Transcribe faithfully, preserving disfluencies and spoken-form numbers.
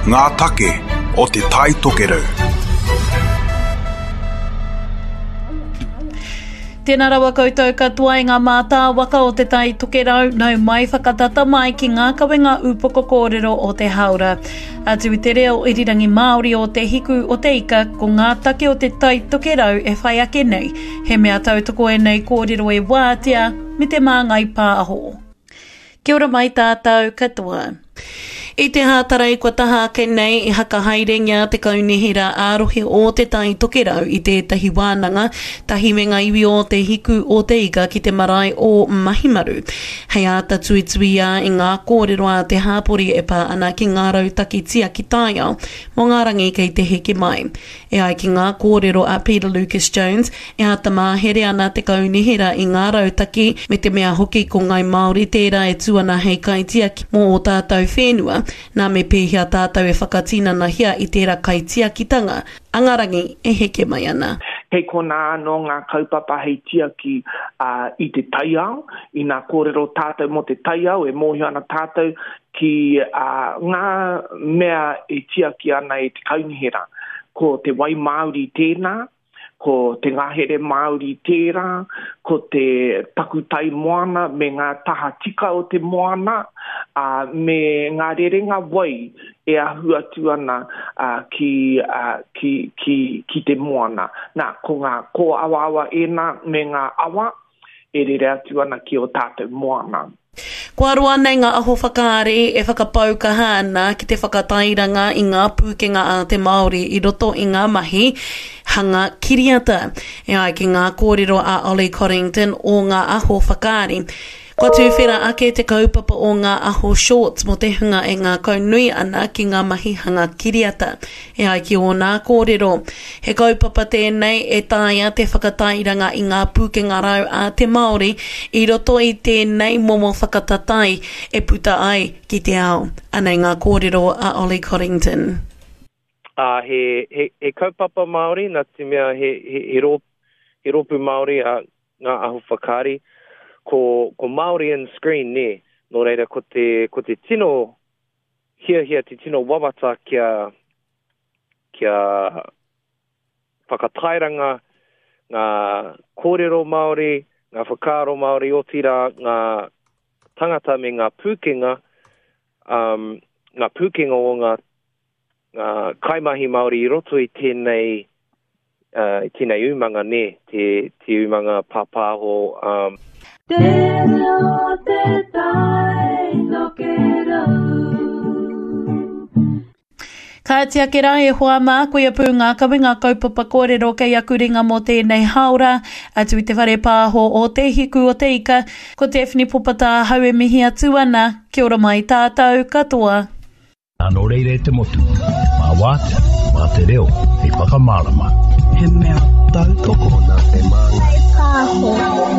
ngā take o te tai tokerau. Tēnā rawa koutou katoa i ngā mātā waka o te tai tokerau nau mai whakatata mai ki ngā kawenga upoko kōrero o te haura. Atu i te reo irirangi Māori o te hiku o te ika ko ngā take o te tai tokerau e whai ake nei. He mea tautoko e nei kōrero e wātia me te māngai pāho. Kia ora mai tātou katoa. I te hātarai kua taha ake nei i haka hairengia te kaunihira ārohe o te tai tokerau i tētahi wānanga, tahi me ngā iwi o te hiku o te ika ki te marae o Mahimaru. Hei āta tui tui a i ngā kōrero a te hāpori e pā ana ki ngā rautaki tia ki tāiao, mō ngā rangi kei te heke mai. E ai ki ngā kōrero a Peter Lucas Jones, e āta māhere ana te kaunihira i ngā rautaki me te mea hoki ko ngai Māori tērā e tuana hei kaitia mō o tātou whenua, nā me pēhia tātou e whakatinana hia i tērā kaitiakitanga, angarangi e heke mai ana. Hei kona anō ngā kaupapa hei tiaki uh, i te taiao, i ngā kōrero tātou mo te taiao, e mōhio ana tātou ki uh, ngā mea e tiaki ana e te kaunihera. Ko te wai Māori tēnā, ko te ngahere Māori tērā, ko te takutai moana me ngā taha tika o te moana, uh, me ngā rerenga wai e ahu atu ana uh, ki, uh, ki, ki, ki te moana. Nā, ko ngā ko awa awa ena me ngā awa, e rere atu ana ki o tātou moana. Kua roa nei ngā aho whakaare e whakapaukaha ana ki te whakatairanga i ngā pūkenga a te Māori i roto i ngā mahi hanga kiriata. E ai ki ngā kōrero a Ollie Corrington o ngā aho whakaare. Kua tūwhera ake te kaupapa o ngā aho shorts mo te hunga e ngā kaunui ana ki ngā mahi hanga kiriata. E ai ki o ngā kōrero. He kaupapa tēnei e tāia te whakatairanga i ngā pūkenga rau a te Māori i roto i tēnei momo whakatatai e puta ai ki te ao. Anei ngā kōrero a Ollie Corrington. Uh, he, he, he kaupapa Māori, nā te mea he, he, he, rop, he ropu Māori a ngā aho whakaari. Ko, ko Māori on screen ne, no reira ko te, ko te tino, hia hia te tino wawata kia, kia whakatairanga, ngā kōrero Māori, ngā whakaaro Māori o tira, ngā tangata me ngā pūkenga, um, ngā pūkenga o ngā, ngā kaimahi Māori i roto i tēnei, uh, tēnei umanga ne, te, te umanga pāpāho, um, Te reo te tai tokerau. Ka tia ke rahe hoa mā, koe a pū ngā kawenga kaupapa kōrero kei aku ringa mō tēnei haura, atu i te whare pāho o te hiku o te ika, ko te whini popata hau e mihi atu ana, kia ora mai tātou katoa. Anō reire te motu, mā wāte, mā te reo, hei whakamārama. He mea tau toko nā te māngai pāho.